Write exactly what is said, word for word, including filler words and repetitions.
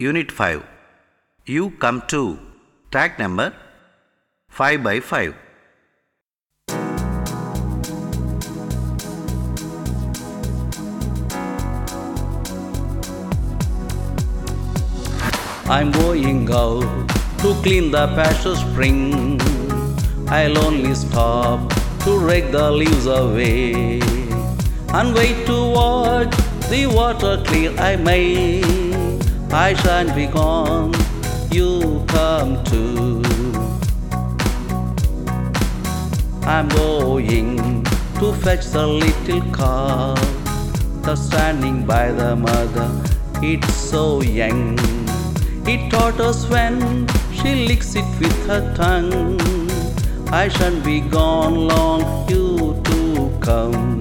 Unit five. You come to track number five by five. I'm going out to clean the pasture spring. I'll only stop to rake the leaves away and wait to watch the water clear. I may, I shan't be gone, you come too. I'm going to fetch the little calf that's standing by the mother. It's so young, it totters when she licks it with her tongue. I shan't be gone long, you too come.